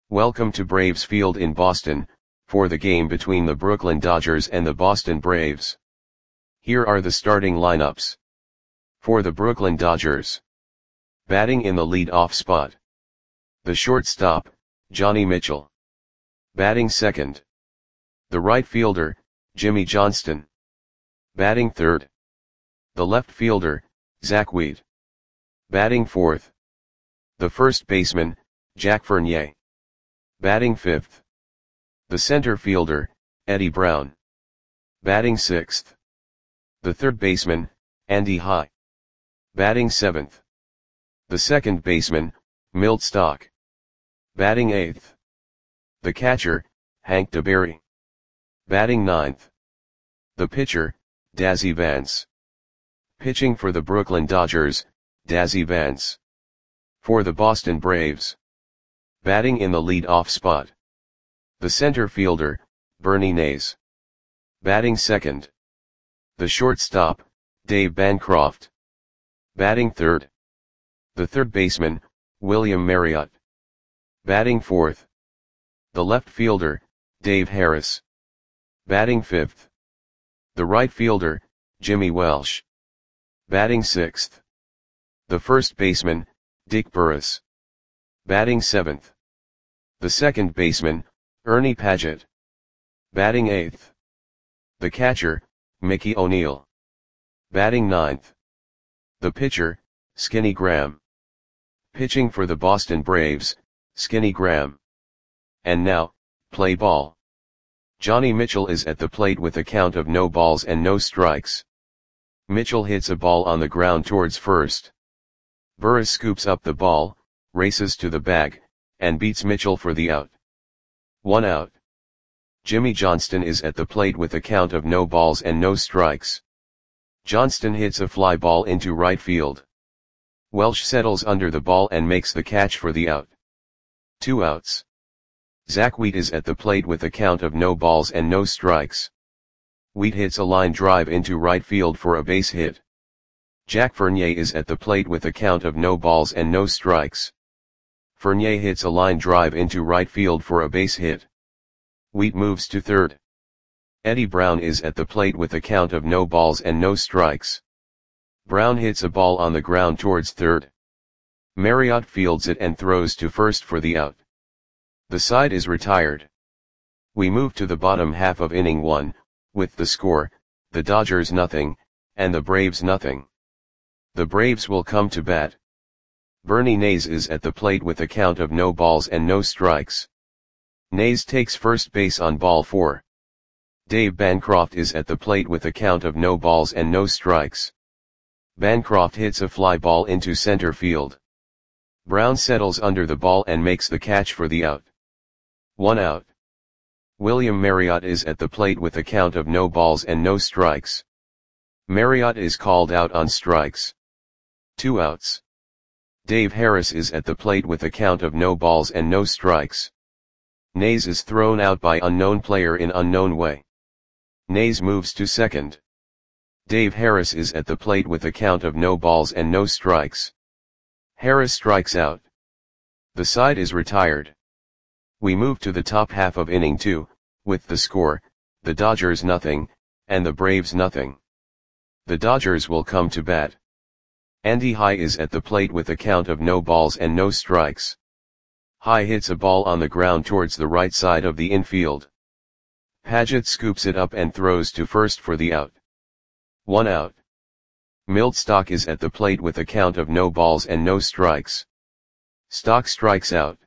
Welcome to Braves Field in Boston, for the game between the Brooklyn Dodgers and the Boston Braves. Here are the starting lineups. For the Brooklyn Dodgers. Batting in the lead-off spot. The shortstop, Johnny Mitchell. Batting second. The right fielder, Jimmy Johnston. Batting third. The left fielder, Zach Wheat. Batting fourth. The first baseman, Jack Fournier. Batting fifth. The center fielder, Eddie Brown. Batting sixth. The third baseman, Andy High. Batting seventh. The second baseman, Milt Stock. Batting eighth. The catcher, Hank DeBerry. Batting ninth. The pitcher, Dazzy Vance. Pitching for the Brooklyn Dodgers, Dazzy Vance. For the Boston Braves. Batting in the lead-off spot. The center fielder, Bernie Nays. Batting second. The shortstop, Dave Bancroft. Batting third. The third baseman, William Marriott. Batting fourth. The left fielder, Dave Harris. Batting fifth. The right fielder, Jimmy Welsh. Batting sixth. The first baseman, Dick Burris. Batting seventh. The second baseman, Ernie Padgett. Batting eighth. The catcher, Mickey O'Neill. Batting ninth. The pitcher, Skinny Graham. Pitching for the Boston Braves, Skinny Graham. And now, play ball. Johnny Mitchell is at the plate with a count of no balls and no strikes. Mitchell hits a ball on the ground towards first. Burris scoops up the ball, races to the bag, and beats Mitchell for the out. 1 out. Jimmy Johnston is at the plate with a count of no balls and no strikes. Johnston hits a fly ball into right field. Welsh settles under the ball and makes the catch for the out. 2 outs. Zach Wheat is at the plate with a count of no balls and no strikes. Wheat hits a line drive into right field for a base hit. Jack Fournier is at the plate with a count of no balls and no strikes. Fournier hits a line drive into right field for a base hit. Wheat moves to third. Eddie Brown is at the plate with a count of no balls and no strikes. Brown hits a ball on the ground towards third. Marriott fields it and throws to first for the out. The side is retired. We move to the bottom half of inning 1, with the score, the Dodgers nothing, and the Braves nothing. The Braves will come to bat. Bernie Nays is at the plate with a count of no balls and no strikes. Nays takes first base on ball 4. Dave Bancroft is at the plate with a count of no balls and no strikes. Bancroft hits a fly ball into center field. Brown settles under the ball and makes the catch for the out. 1 out. William Marriott is at the plate with a count of no balls and no strikes. Marriott is called out on strikes. 2 outs. Dave Harris is at the plate with a count of no balls and no strikes. Nays is thrown out by unknown player in unknown way. Nays moves to second. Dave Harris is at the plate with a count of no balls and no strikes. Harris strikes out. The side is retired. We move to the top half of inning 2, with the score, the Dodgers nothing, and the Braves nothing. The Dodgers will come to bat. Andy High is at the plate with a count of no balls and no strikes. High hits a ball on the ground towards the right side of the infield. Padgett scoops it up and throws to first for the out. 1 out. Milt Stock is at the plate with a count of no balls and no strikes. Stock strikes out.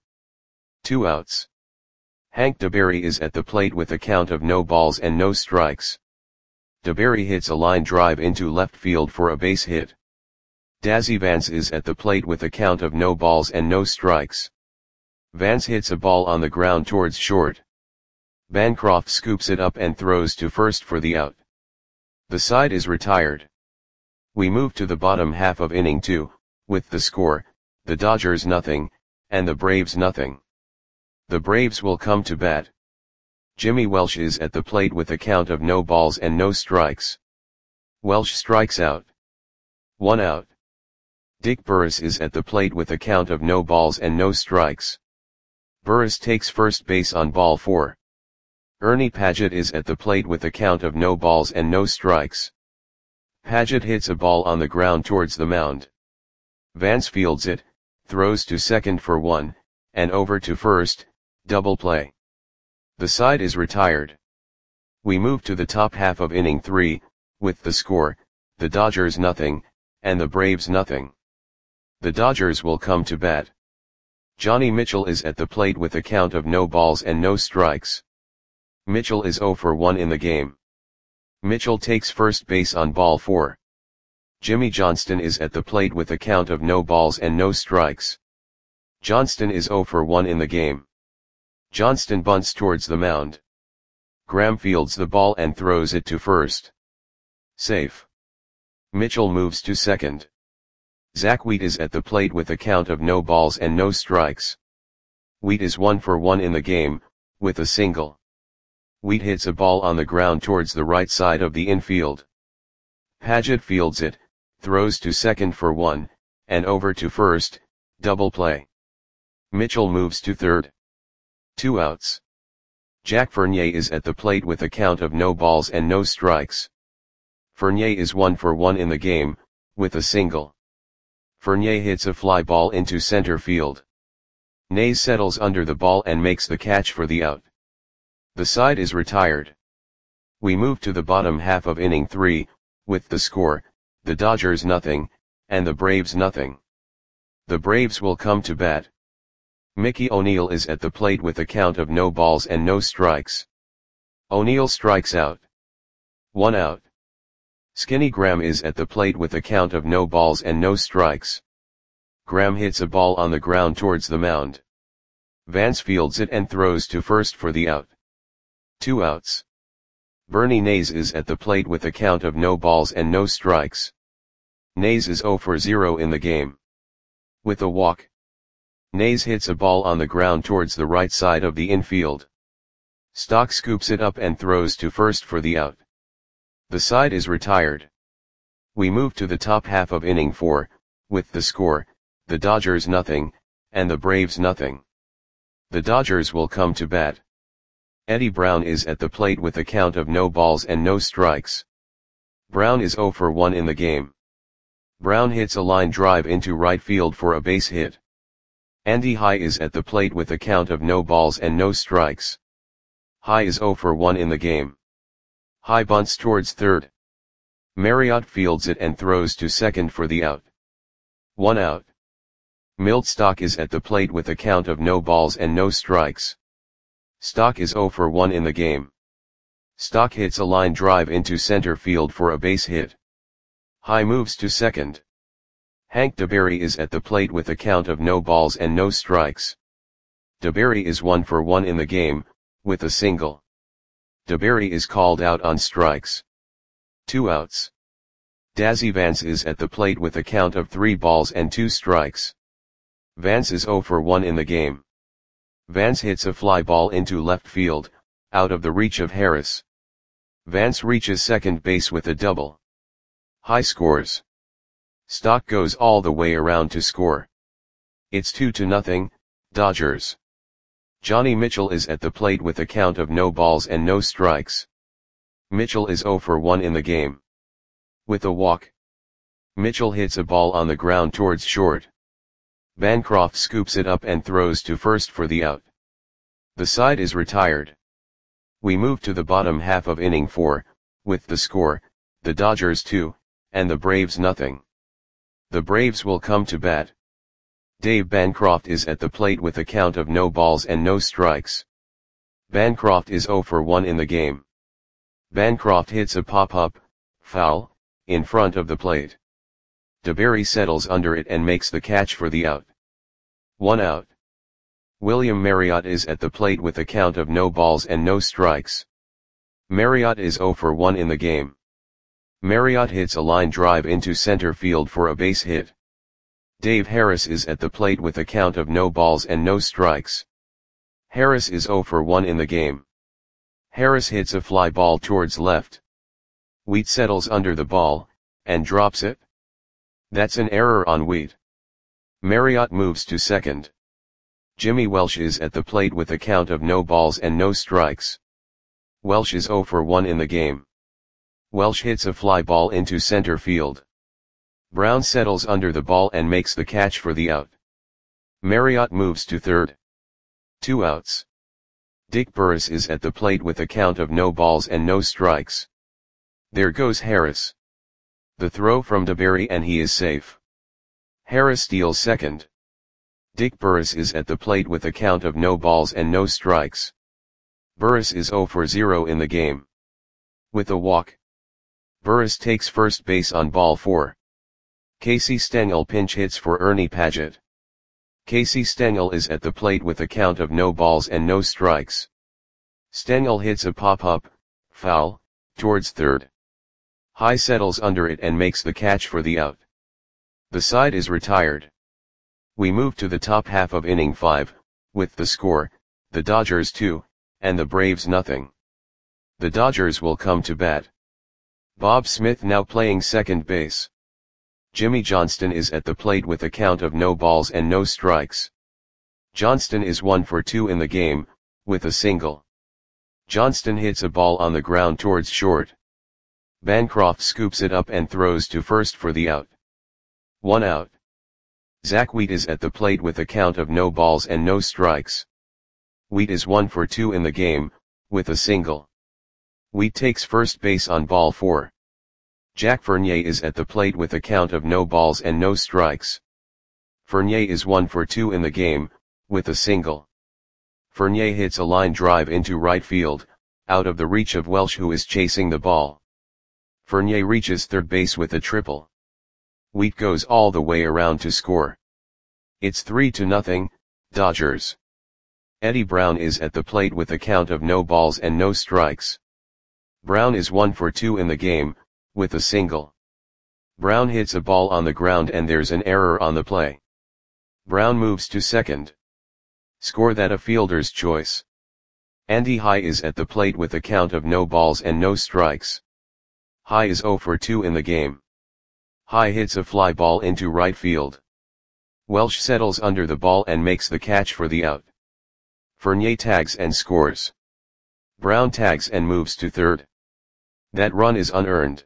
2 outs. Hank DeBerry is at the plate with a count of no balls and no strikes. DeBerry hits a line drive into left field for a base hit. Dazzy Vance is at the plate with a count of no balls and no strikes. Vance hits a ball on the ground towards short. Bancroft scoops it up and throws to first for the out. The side is retired. We move to the bottom half of inning 2, with the score, the Dodgers nothing, and the Braves nothing. The Braves will come to bat. Jimmy Welsh is at the plate with a count of no balls and no strikes. Welsh strikes out. 1 out. Dick Burris is at the plate with a count of no balls and no strikes. Burris takes first base on ball 4. Ernie Padgett is at the plate with a count of no balls and no strikes. Padgett hits a ball on the ground towards the mound. Vance fields it, throws to second for 1, and over to first, double play. The side is retired. We move to the top half of inning 3, with the score, the Dodgers nothing, and the Braves nothing. The Dodgers will come to bat. Johnny Mitchell is at the plate with a count of no balls and no strikes. Mitchell is 0 for 1 in the game. Mitchell takes first base on ball 4. Jimmy Johnston is at the plate with a count of no balls and no strikes. Johnston is 0 for 1 in the game. Johnston bunts towards the mound. Graham fields the ball and throws it to first. Safe. Mitchell moves to second. Zach Wheat is at the plate with a count of no balls and no strikes. Wheat is 1 for 1 in the game, with a single. Wheat hits a ball on the ground towards the right side of the infield. Padgett fields it, throws to second for 1, and over to first, double play. Mitchell moves to third. 2 outs. Jack Fournier is at the plate with a count of no balls and no strikes. Fournier is 1 for 1 in the game, with a single. Fournier hits a fly ball into center field. Nays settles under the ball and makes the catch for the out. The side is retired. We move to the bottom half of inning 3, with the score, the Dodgers nothing, and the Braves nothing. The Braves will come to bat. Mickey O'Neill is at the plate with a count of no balls and no strikes. O'Neill strikes out. 1 out. Skinny Graham is at the plate with a count of no balls and no strikes. Graham hits a ball on the ground towards the mound. Vance fields it and throws to first for the out. 2 outs. Bernie Nays is at the plate with a count of no balls and no strikes. Nays is 0 for 0 in the game. With a walk. Nays hits a ball on the ground towards the right side of the infield. Stock scoops it up and throws to first for the out. The side is retired. We move to the top half of inning 4, with the score, the Dodgers nothing, and the Braves nothing. The Dodgers will come to bat. Eddie Brown is at the plate with a count of no balls and no strikes. Brown is 0 for 1 in the game. Brown hits a line drive into right field for a base hit. Andy High is at the plate with a count of no balls and no strikes. High is 0 for 1 in the game. High bunts towards third. Marriott fields it and throws to second for the out. 1 out. Milt Stock is at the plate with a count of no balls and no strikes. Stock is 0 for 1 in the game. Stock hits a line drive into center field for a base hit. High moves to second. Hank DeBerry is at the plate with a count of no balls and no strikes. DeBerry is 1 for 1 in the game, with a single. DeBerry is called out on strikes. 2 outs. Dazzy Vance is at the plate with a count of 3 balls and 2 strikes. Vance is 0 for 1 in the game. Vance hits a fly ball into left field, out of the reach of Harris. Vance reaches second base with a double. High scores. Stock goes all the way around to score. It's 2-0, Dodgers. Johnny Mitchell is at the plate with a count of no balls and no strikes. Mitchell is 0 for 1 in the game. With a walk. Mitchell hits a ball on the ground towards short. Bancroft scoops it up and throws to first for the out. The side is retired. We move to the bottom half of inning 4, with the score, the Dodgers 2, and the Braves nothing. The Braves will come to bat. Dave Bancroft is at the plate with a count of no balls and no strikes. Bancroft is 0 for 1 in the game. Bancroft hits a pop-up, foul, in front of the plate. DeBerry settles under it and makes the catch for the out. 1 out. William Marriott is at the plate with a count of no balls and no strikes. Marriott is 0 for 1 in the game. Marriott hits a line drive into center field for a base hit. Dave Harris is at the plate with a count of no balls and no strikes. Harris is 0 for 1 in the game. Harris hits a fly ball towards left. Wheat settles under the ball, and drops it. That's an error on Wheat. Marriott moves to second. Jimmy Welsh is at the plate with a count of no balls and no strikes. Welsh is 0 for 1 in the game. Welsh hits a fly ball into center field. Brown settles under the ball and makes the catch for the out. Marriott moves to third. 2 outs. Dick Burris is at the plate with a count of no balls and no strikes. There goes Harris. The throw from DeBerry and he is safe. Harris steals second. Dick Burris is at the plate with a count of no balls and no strikes. Burris is 0 for 0 in the game. With a walk. Burris takes first base on ball 4. Casey Stengel pinch hits for Ernie Padgett. Casey Stengel is at the plate with a count of no balls and no strikes. Stengel hits a pop-up, foul, towards third. High settles under it and makes the catch for the out. The side is retired. We move to the top half of inning 5, with the score, the Dodgers 2, and the Braves nothing. The Dodgers will come to bat. Bob Smith now playing second base. Jimmy Johnston is at the plate with a count of no balls and no strikes. Johnston is 1 for 2 in the game, with a single. Johnston hits a ball on the ground towards short. Bancroft scoops it up and throws to first for the out. 1 out. Zach Wheat is at the plate with a count of no balls and no strikes. Wheat is 1 for 2 in the game, with a single. Wheat takes first base on ball 4. Jack Fournier is at the plate with a count of no balls and no strikes. Fournier is 1 for 2 in the game, with a single. Fournier hits a line drive into right field, out of the reach of Welsh who is chasing the ball. Fournier reaches third base with a triple. Wheat goes all the way around to score. It's 3-0, Dodgers. Eddie Brown is at the plate with a count of no balls and no strikes. Brown is 1 for 2 in the game, with a single. Brown hits a ball on the ground and there's an error on the play. Brown moves to second. Score that a fielder's choice. Andy High is at the plate with a count of no balls and no strikes. High is 0 for 2 in the game. High hits a fly ball into right field. Welsh settles under the ball and makes the catch for the out. Fournier tags and scores. Brown tags and moves to third. That run is unearned.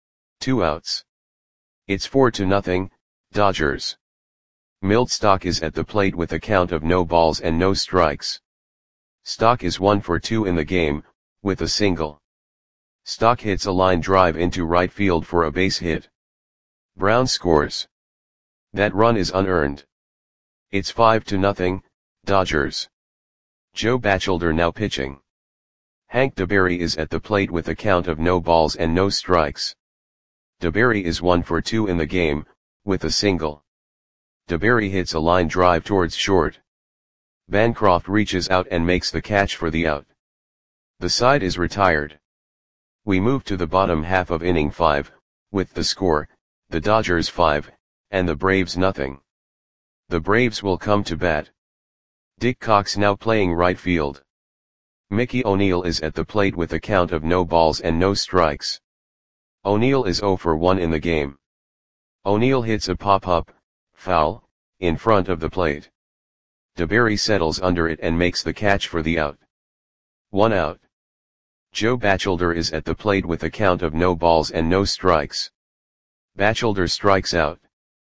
2 outs. It's 4-0, Dodgers. Milt Stock is at the plate with a count of no balls and no strikes. Stock is 1 for 2 in the game, with a single. Stock hits a line drive into right field for a base hit. Brown scores. That run is unearned. It's 5-0, Dodgers. Joe Batchelder now pitching. Hank DeBerry is at the plate with a count of no balls and no strikes. DeBerry is 1 for 2 in the game, with a single. DeBerry hits a line drive towards short. Bancroft reaches out and makes the catch for the out. The side is retired. We move to the bottom half of inning 5, with the score, the Dodgers 5, and the Braves nothing. The Braves will come to bat. Dick Cox now playing right field. Mickey O'Neill is at the plate with a count of no balls and no strikes. O'Neill is 0 for 1 in the game. O'Neill hits a pop-up, foul, in front of the plate. DeBerry settles under it and makes the catch for the out. 1 out. Joe Batchelder is at the plate with a count of no balls and no strikes. Batchelder strikes out.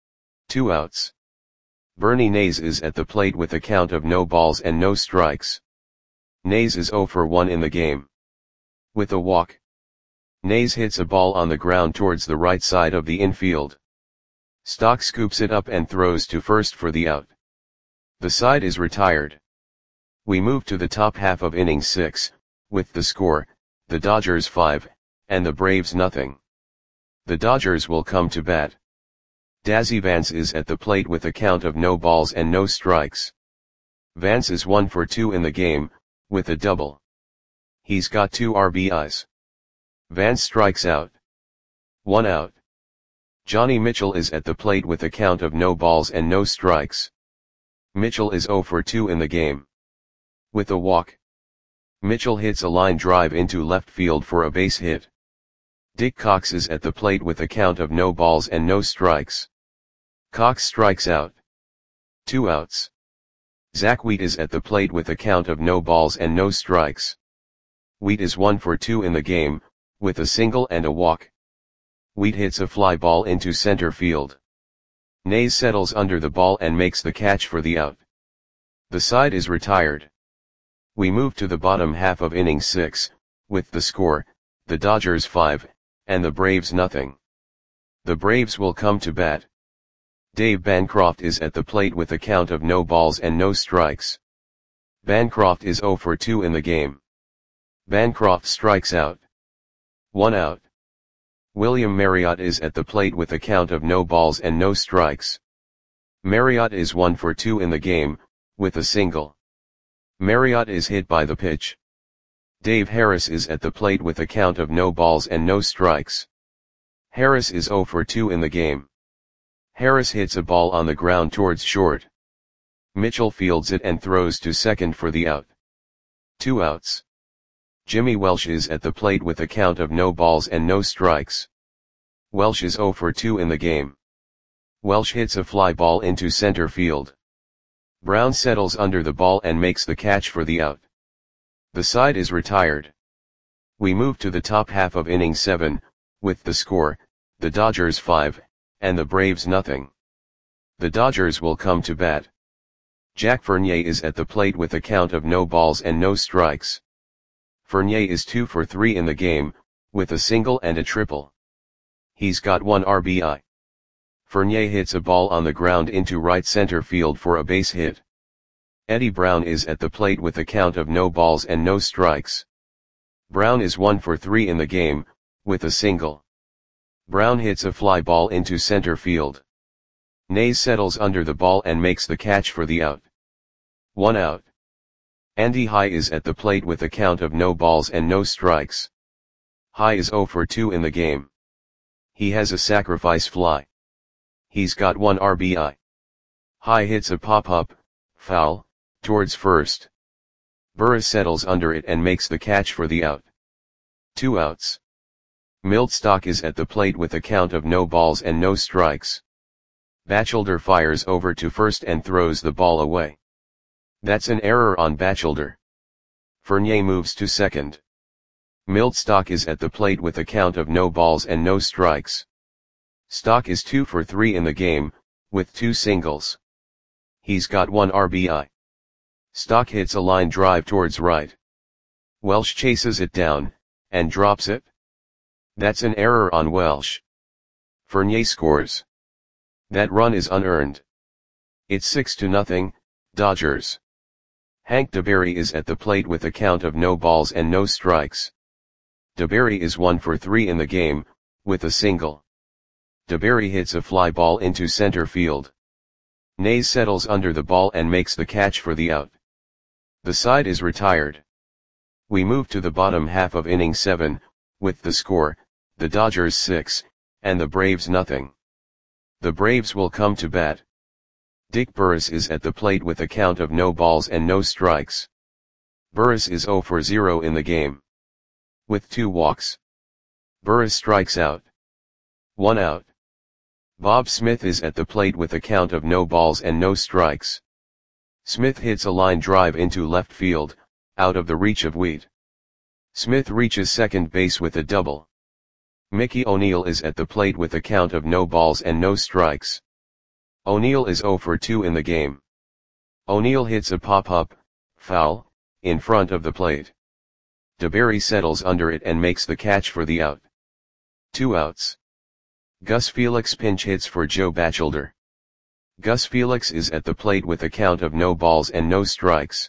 2 outs. Bernie Nays is at the plate with a count of no balls and no strikes. Nays is 0 for 1 in the game. With a walk. Nays hits a ball on the ground towards the right side of the infield. Stock scoops it up and throws to first for the out. The side is retired. We move to the top half of inning 6, with the score, the Dodgers 5, and the Braves nothing. The Dodgers will come to bat. Dazzy Vance is at the plate with a count of no balls and no strikes. Vance is 1 for 2 in the game, with a double. He's got 2 RBIs. Vance strikes out. 1 out. Johnny Mitchell is at the plate with a count of no balls and no strikes. Mitchell is 0 for 2 in the game. With a walk. Mitchell hits a line drive into left field for a base hit. Dick Cox is at the plate with a count of no balls and no strikes. Cox strikes out. 2 outs. Zach Wheat is at the plate with a count of no balls and no strikes. Wheat is 1 for 2 in the game, with a single and a walk. Wheat hits a fly ball into center field. Nays settles under the ball and makes the catch for the out. The side is retired. We move to the bottom half of inning 6, with the score, the Dodgers 5, and the Braves nothing. The Braves will come to bat. Dave Bancroft is at the plate with a count of no balls and no strikes. Bancroft is 0 for 2 in the game. Bancroft strikes out. 1 out. William Marriott is at the plate with a count of no balls and no strikes. Marriott is 1 for 2 in the game, with a single. Marriott is hit by the pitch. Dave Harris is at the plate with a count of no balls and no strikes. Harris is 0 for 2 in the game. Harris hits a ball on the ground towards short. Mitchell fields it and throws to second for the out. 2 outs. Jimmy Welsh is at the plate with a count of no balls and no strikes. Welsh is 0 for 2 in the game. Welsh hits a fly ball into center field. Brown settles under the ball and makes the catch for the out. The side is retired. We move to the top half of inning 7, with the score, the Dodgers 5, and the Braves nothing. The Dodgers will come to bat. Jack Fournier is at the plate with a count of no balls and no strikes. Fournier is 2 for 3 in the game, with a single and a triple. He's got 1 RBI. Fournier hits a ball on the ground into right center field for a base hit. Eddie Brown is at the plate with a count of no balls and no strikes. Brown is 1 for 3 in the game, with a single. Brown hits a fly ball into center field. Nays settles under the ball and makes the catch for the out. 1 out. Andy High is at the plate with a count of no balls and no strikes. High is 0 for 2 in the game. He has a sacrifice fly. He's got 1 RBI. High hits a pop-up, foul, towards first. Burris settles under it and makes the catch for the out. 2 outs. Miltstock is at the plate with a count of no balls and no strikes. Batchelder fires over to first and throws the ball away. That's an error on Batchelder. Fournier moves to second. Miltstock is at the plate with a count of no balls and no strikes. Stock is 2 for 3 in the game, with 2 singles. He's got 1 RBI. Stock hits a line drive towards right. Welsh chases it down, and drops it. That's an error on Welsh. Fournier scores. That run is unearned. It's 6-0, Dodgers. Hank DeBerry is at the plate with a count of no balls and no strikes. DeBerry is 1 for 3 in the game, with a single. DeBerry hits a fly ball into center field. Nays settles under the ball and makes the catch for the out. The side is retired. We move to the bottom half of inning 7, with the score, the Dodgers 6, and the Braves nothing. The Braves will come to bat. Dick Burris is at the plate with a count of no balls and no strikes. Burris is 0 for 0 in the game. With 2 walks. Burris strikes out. 1 out. Bob Smith is at the plate with a count of no balls and no strikes. Smith hits a line drive into left field, out of the reach of Wheat. Smith reaches second base with a double. Mickey O'Neill is at the plate with a count of no balls and no strikes. O'Neill is 0 for 2 in the game. O'Neill hits a pop-up, foul, in front of the plate. DeBerry settles under it and makes the catch for the out. 2 outs. Gus Felix pinch hits for Joe Batchelder. Gus Felix is at the plate with a count of no balls and no strikes.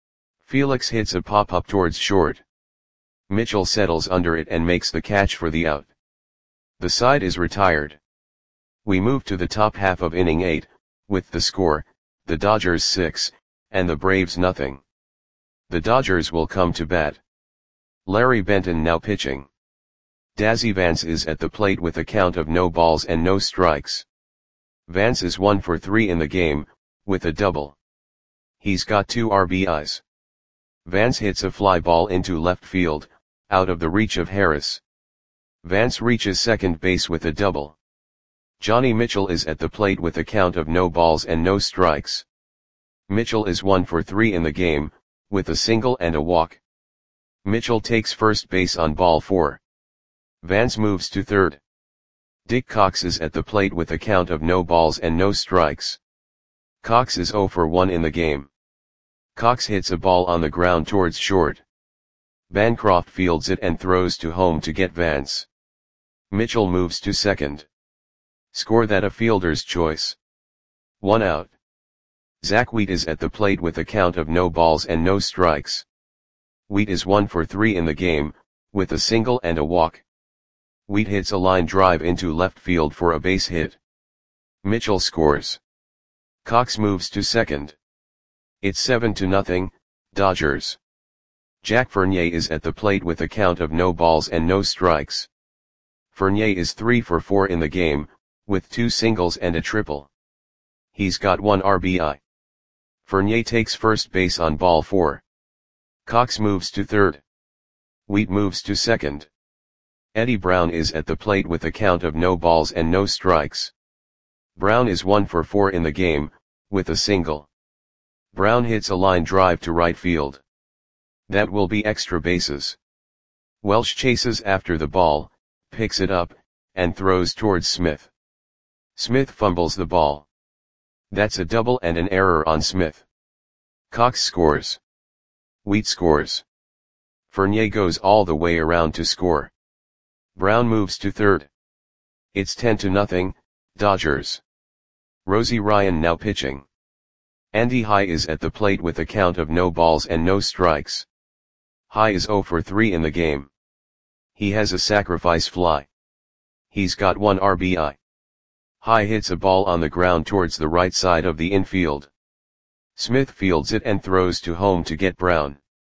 Felix hits a pop-up towards short. Mitchell settles under it and makes the catch for the out. The side is retired. We move to the top half of inning 8, with the score, the Dodgers 6, and the Braves nothing. The Dodgers will come to bat. Larry Benton now pitching. Dazzy Vance is at the plate with a count of no balls and no strikes. Vance is 1 for 3 in the game, with a double. He's got 2 RBIs. Vance hits a fly ball into left field, out of the reach of Harris. Vance reaches second base with a double. Johnny Mitchell is at the plate with a count of no balls and no strikes. Mitchell is 1 for 3 in the game, with a single and a walk. Mitchell takes first base on ball 4. Vance moves to third. Dick Cox is at the plate with a count of no balls and no strikes. Cox is 0 for 1 in the game. Cox hits a ball on the ground towards short. Bancroft fields it and throws to home to get Vance. Mitchell moves to second. Score that a fielder's choice. 1 out. Zach Wheat is at the plate with a count of no balls and no strikes. Wheat is 1 for 3 in the game, with a single and a walk. Wheat hits a line drive into left field for a base hit. Mitchell scores. Cox moves to second. It's 7-0, Dodgers. Jack Fournier is at the plate with a count of no balls and no strikes. Fournier is 3 for 4 in the game, with 2 singles and a triple. He's got 1 RBI. Fournier takes first base on ball 4. Cox moves to third. Wheat moves to second. Eddie Brown is at the plate with a count of no balls and no strikes. Brown is 1 for 4 in the game, with a single. Brown hits a line drive to right field. That will be extra bases. Welsh chases after the ball, picks it up, and throws towards Smith. Smith fumbles the ball. That's a double and an error on Smith. Cox scores. Wheat scores. Fournier goes all the way around to score. Brown moves to third. It's 10-0, Dodgers. Rosie Ryan now pitching. Andy High is at the plate with a count of no balls and no strikes. High is 0 for 3 in the game. He has a sacrifice fly. He's got 1 RBI. High hits a ball on the ground towards the right side of the infield. Smith fields it and throws to home to get Brown.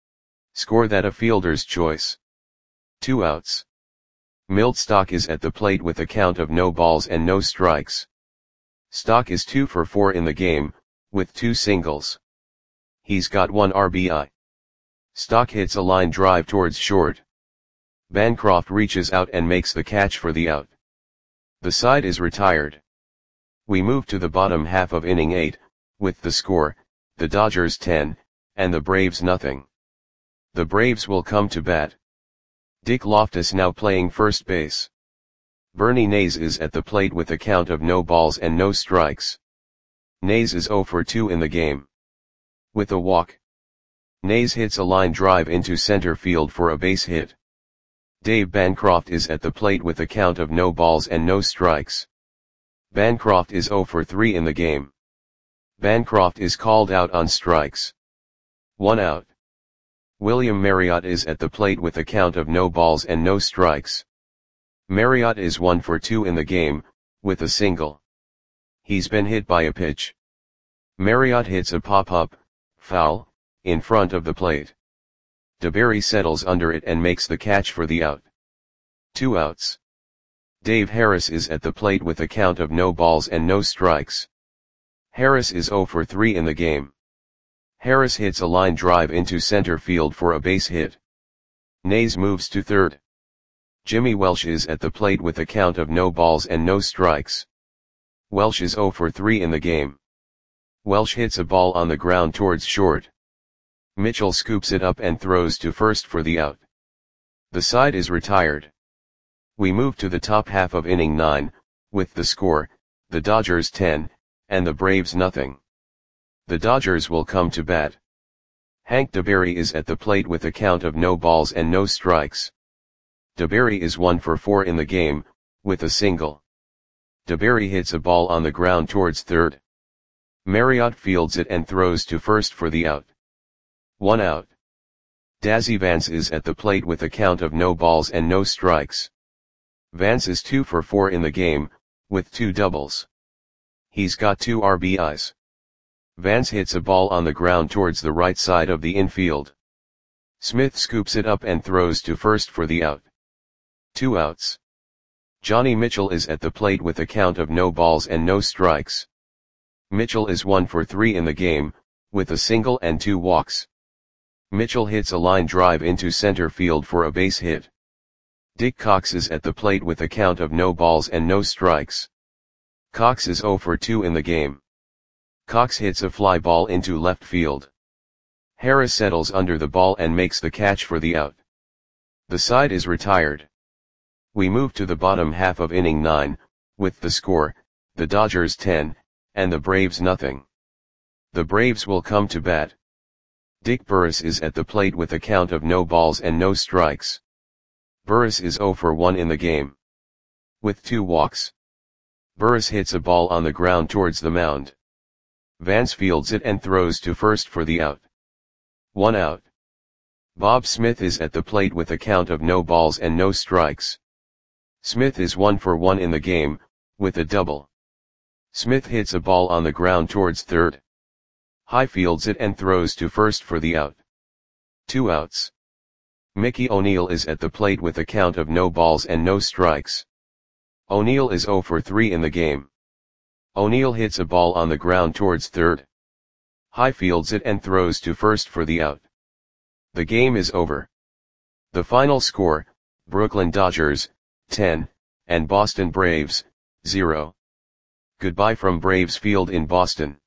Score that a fielder's choice. 2 outs. Milt Stock is at the plate with a count of no balls and no strikes. Stock is 2 for 4 in the game, with 2 singles. He's got 1 RBI. Stock hits a line drive towards short. Bancroft reaches out and makes the catch for the out. The side is retired. We move to the bottom half of inning 8, with the score, the Dodgers 10, and the Braves nothing. The Braves will come to bat. Dick Loftus now playing first base. Bernie Nays is at the plate with a count of no balls and no strikes. Nays is 0 for 2 in the game. With a walk. Nays hits a line drive into center field for a base hit. Dave Bancroft is at the plate with a count of no balls and no strikes. Bancroft is 0 for 3 in the game. Bancroft is called out on strikes. 1 out. William Marriott is at the plate with a count of no balls and no strikes. Marriott is 1 for 2 in the game, with a single. He's been hit by a pitch. Marriott hits a pop-up, foul, in front of the plate. DeBerry settles under it and makes the catch for the out. 2 outs. Dave Harris is at the plate with a count of no balls and no strikes. Harris is 0 for 3 in the game. Harris hits a line drive into center field for a base hit. Nays moves to third. Jimmy Welsh is at the plate with a count of no balls and no strikes. Welsh is 0 for 3 in the game. Welsh hits a ball on the ground towards short. Mitchell scoops it up and throws to first for the out. The side is retired. We move to the top half of inning 9, with the score, the Dodgers 10, and the Braves nothing. The Dodgers will come to bat. Hank DeBerry is at the plate with a count of no balls and no strikes. DeBerry is 1 for 4 in the game, with a single. DeBerry hits a ball on the ground towards third. Marriott fields it and throws to first for the out. 1 out. Dazzy Vance is at the plate with a count of no balls and no strikes. Vance is 2 for 4 in the game, with 2 doubles. He's got 2 RBIs. Vance hits a ball on the ground towards the right side of the infield. Smith scoops it up and throws to first for the out. 2 outs. Johnny Mitchell is at the plate with a count of no balls and no strikes. Mitchell is 1 for 3 in the game, with a single and 2 walks. Mitchell hits a line drive into center field for a base hit. Dick Cox is at the plate with a count of no balls and no strikes. Cox is 0 for 2 in the game. Cox hits a fly ball into left field. Harris settles under the ball and makes the catch for the out. The side is retired. We move to the bottom half of inning 9, with the score, the Dodgers 10, and the Braves nothing. The Braves will come to bat. Dick Burris is at the plate with a count of no balls and no strikes. Burris is 0 for 1 in the game. With 2 walks. Burris hits a ball on the ground towards the mound. Vance fields it and throws to first for the out. 1 out. Bob Smith is at the plate with a count of no balls and no strikes. Smith is 1 for 1 in the game, with a double. Smith hits a ball on the ground towards third. High fields it and throws to first for the out. 2 outs. Mickey O'Neill is at the plate with a count of no balls and no strikes. O'Neill is 0 for 3 in the game. O'Neill hits a ball on the ground towards third. High fields it and throws to first for the out. The game is over. The final score, Brooklyn Dodgers, 10, and Boston Braves, 0. Goodbye from Braves Field in Boston.